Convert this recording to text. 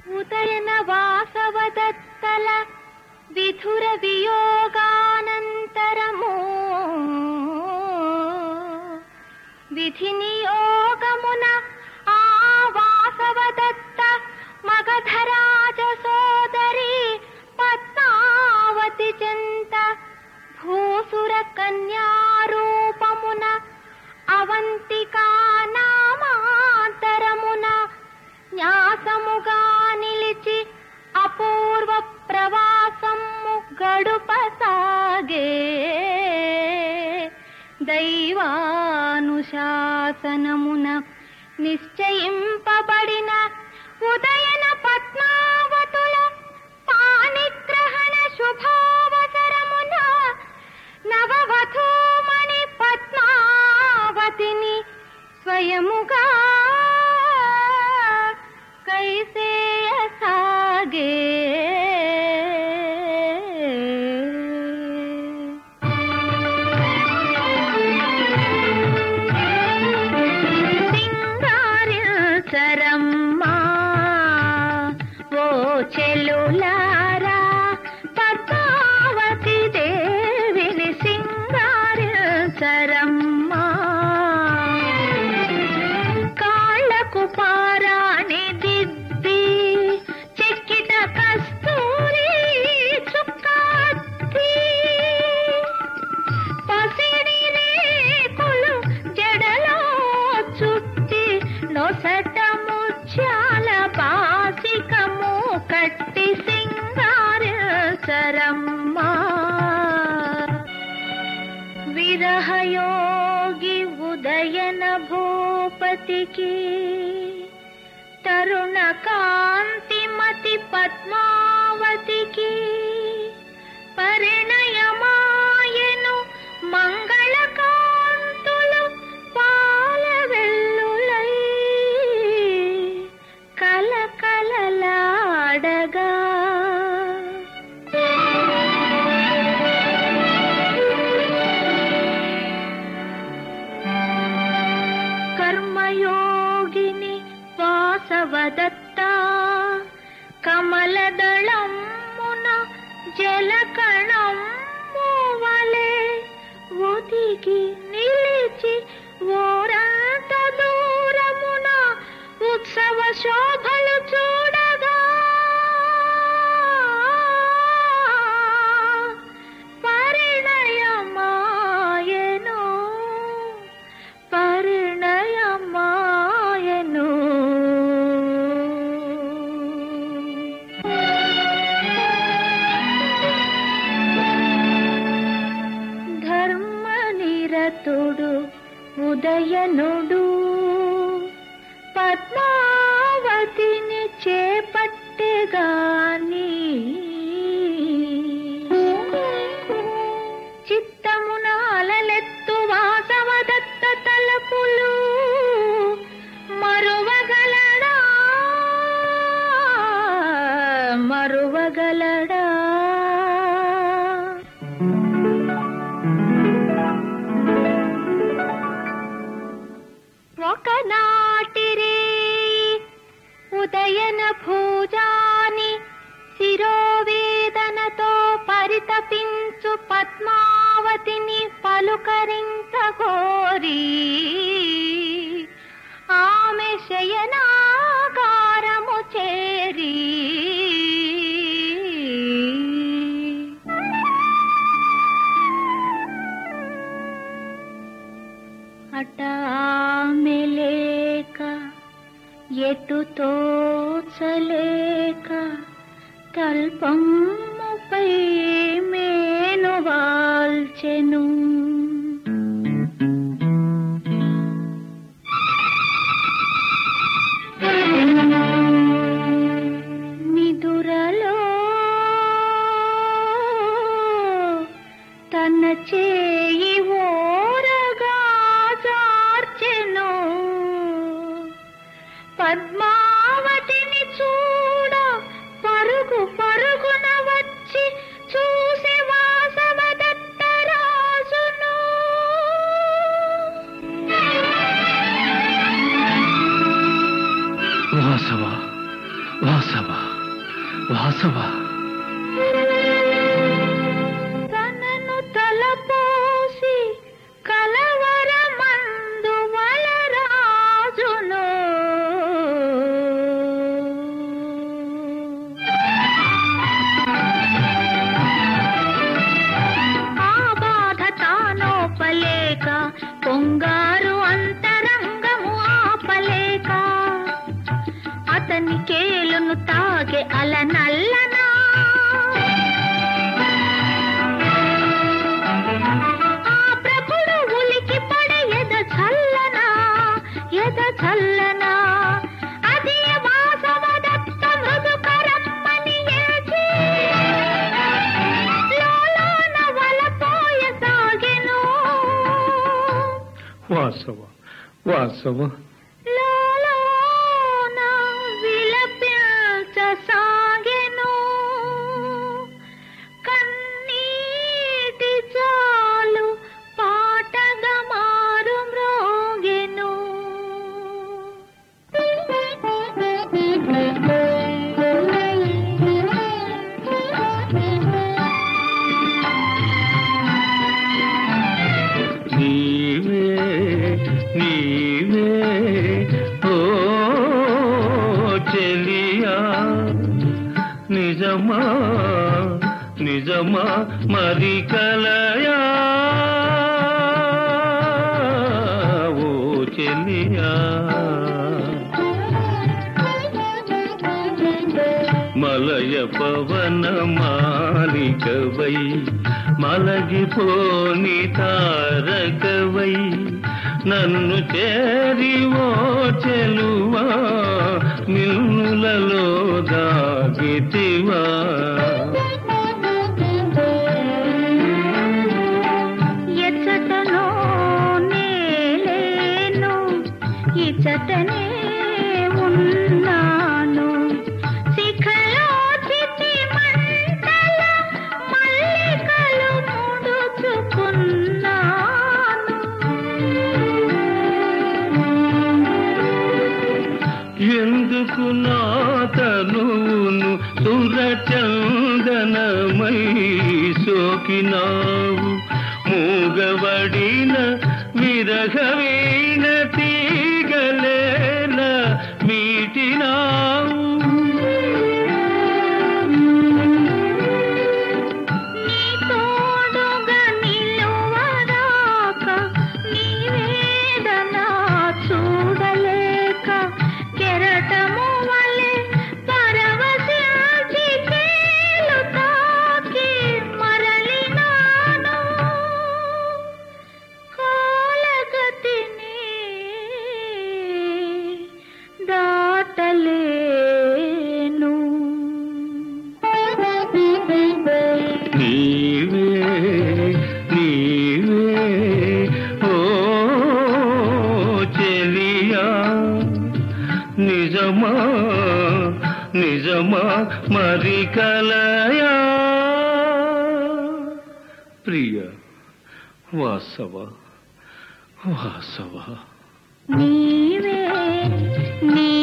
ఉదయన వాసవదత్తల విధుర వియోగానంతరము విధి నియోగమున ఆ వాసవదత్త మగధరాజ సోదరి పద్మావతి చెంత భూసుర కన్యారూపమున అవంతికా నామాంతరమున న్యాసముగా నిలిచి అపూర్వ ప్రవాసము గడుపసాగే. దైవానుశాసనమున నిశ్చయింపబడిన ఉదయన పద్మావతుల పాణిగ్రహణ శుభావసరమున నవవధూమణి పద్మావతిని స్వయముగా కైసేయసాగే. సింగారించరమ్మా ఓ చెలులారా పద్మావతి దేవిని సింగారించరమ్మా. కాళ్ళకు పారాణి దిద్ది చెక్కిట కస్తూరి చుక్కాత్తి పసిడి రేకులు జడలో చుట్టి నొసట ముత్యాల బాసికము కట్టి సింగారించరమ్మా. విరహయోగి ఉదయన భూపతికి తరుణ కాంతిమతి పద్మావతికి పరిణయమాయను మంగళకాంతులు పాలవెల్లులై కలకలలాడగా. కర్మయోగిని వాసవదత్త కమలదళమున జలకణము వలె ఒదిగి నిలిచి ఓరంత దూరమున ఉత్సవ శోభలు చూడగా పరిణయమాయను పరిణయమాయను. ధర్మనిరతుడు ఉదయనుడు పద్మావతిని చేపట్టెగాని చిత్తమున అలలెత్తు వాసవదత్త తలపులు మరువగలడా మరువగలడా. ఒకనాటిరే ఉదయన భూజాని శిరోవేదనతో పరితపించు పద్మావతిని పలుకరించగోరి ఆమె శయనాగారము చేరి అటామెలేక ఎటు తోచలేక తల్పముపై మేను వాల్చెను. నిదురలో తన చేయి ఓరగా జార్చెను. పద్మావతిని చూడ పరుగు పరుగున వచ్చి చూసి వాసవదత్త రాజును వాసవ వాసవ తనను తలపోసి కలవరమందు వలరాజును ఆ బాధ తానోపలేక పొంగారు అంతరంగము ఆపలేక అతని కేలును తాగే అలనల్లనా ఆ ప్రభుడు ఉలికి పడే ఎద చల్లనా అది వాసవదత్త మృదుకరమ్మని ఏచి లోలోన వలపోయ సాగెను వాసవ వాసవ లోలోన విలపించసాగెను కన్నీటి చాలు పాటగా మారు మ్రోగెను నీవే నీవే ఓ చెలియా నిజమా నిజమా మరి కలయా ఓ చెలియా మలయ పవన మాలికవై మలగిపోని తారకవై నన్ను చేరి ఓ చెలువా మిన్నులలో దాగితివా ఎచ్చటనో నేలేను ఇచ్చటనే ఉన్నాను శిఖలో చితి మంటల మల్లికలు ముడుచుకున్నాను ఎందుకు నా తనువును సురచందనమై సోకినావు మూగబడిన విరహవీణ తీగలేల మీటినావు నీ తోడుగా నిలువరాక నీ వేదన చూడలేక కెరటము వలె పరవశించి కేలు తాకి మరలినాను కాలగతిని దాటలేను నీవే నీవే ఓ చెలియా నిజమా నిజమా మరి కలయా ప్రియ వాసవ వాసవ నీవే నీ